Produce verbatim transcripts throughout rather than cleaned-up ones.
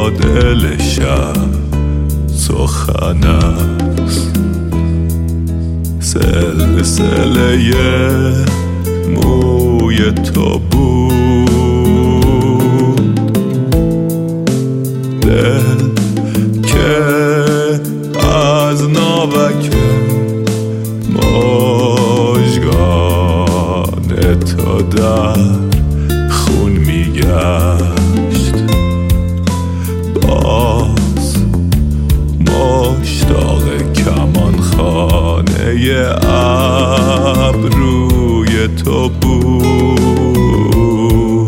دل شب سخن است. سلسله موی تو بود، دل که از ناوک مژگان تو در خون میگشت. باز مشتاق کمان خانه ابروی تو بود،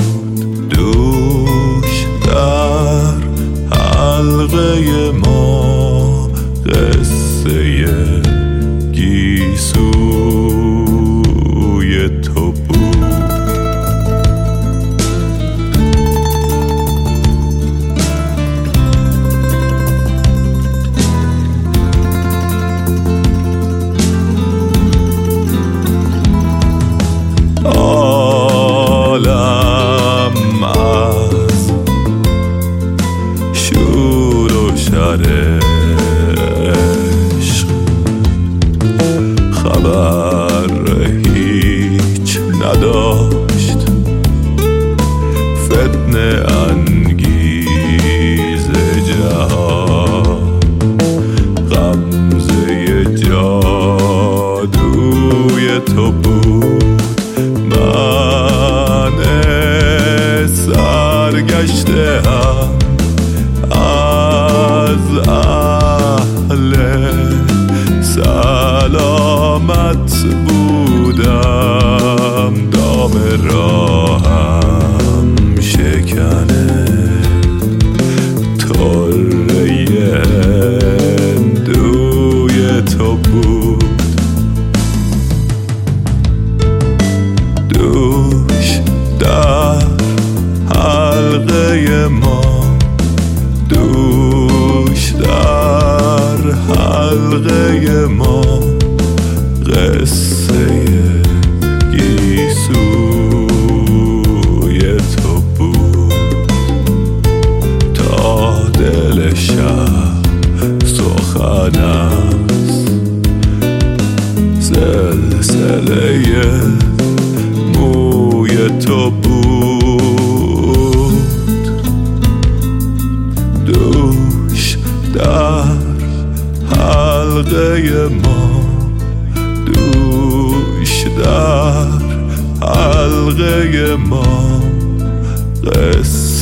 دوش در حلقه ما قصه گیسوی تو بود. عالم از شور و شر عشق خبر هیچ نداشت، فتنه انگیز جهان غمزه جادوی تو بود. من سرگشته هم از اهل سلامت بودم، دام راهم شکنه طره هندوی تو بود. دوش در حلقه ما، دوش در حلقه ما قصه گیسوی تو بود. تا دل شب سخن است، سلسله موی تو بود، دوش در حلقه ما، دوش در حلقه ما قصه